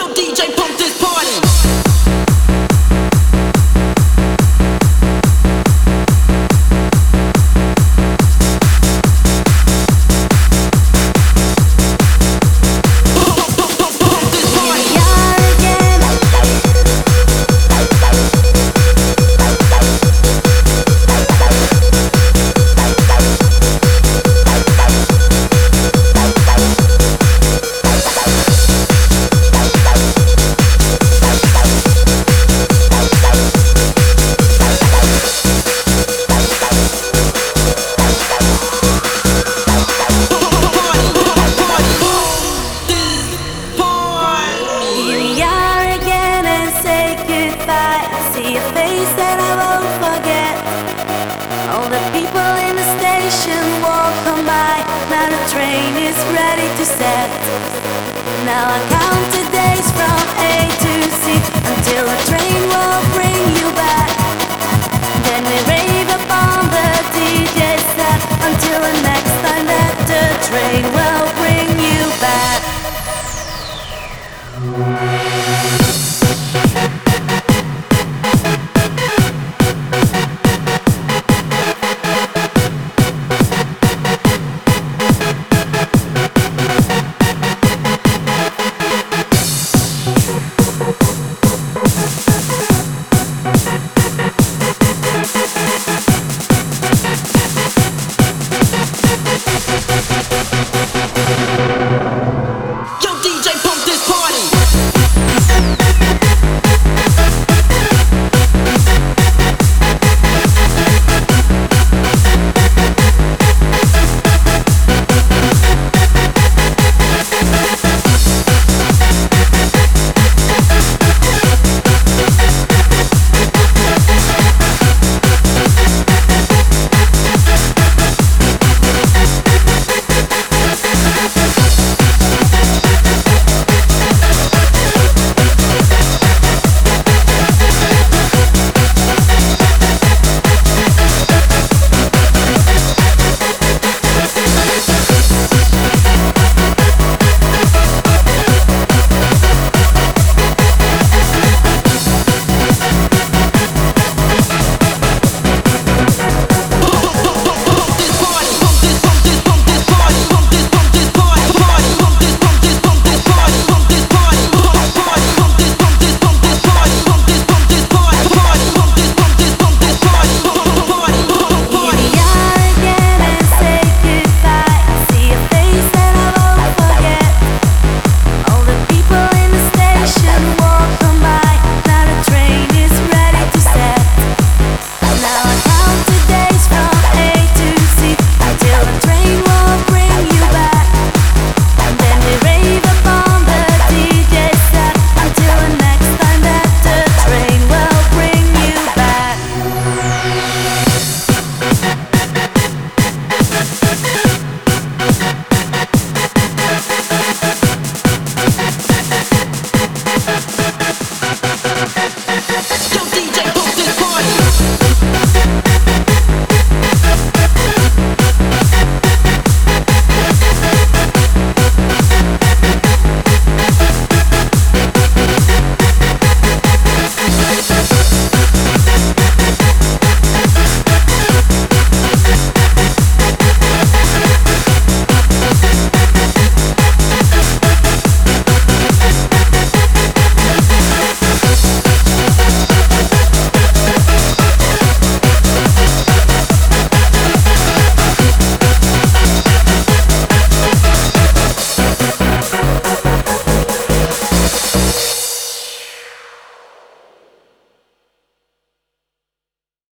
DJ, pump this party. See a face that I won't forget. All the people in the station walk on by. Now the train is ready to set. Now I count the days from A to Z until the train will bring you back. Then we rave upon the DJ set until the next time that the train will bring you back.